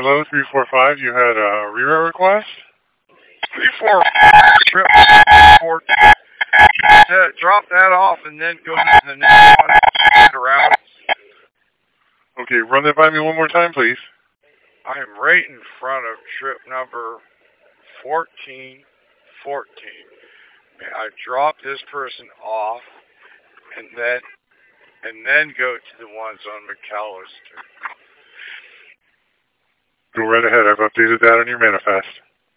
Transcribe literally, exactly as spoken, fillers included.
Hello, three four five. You had a reroute request? three four trip four. Uh, drop that off and then go to the next one. Turn around. Okay, run that by me one more time, please. I'm right in front of trip number fourteen fourteen. May I drop this person off and then and then go to the ones on McAllister? Go right ahead. I've updated that on your manifest.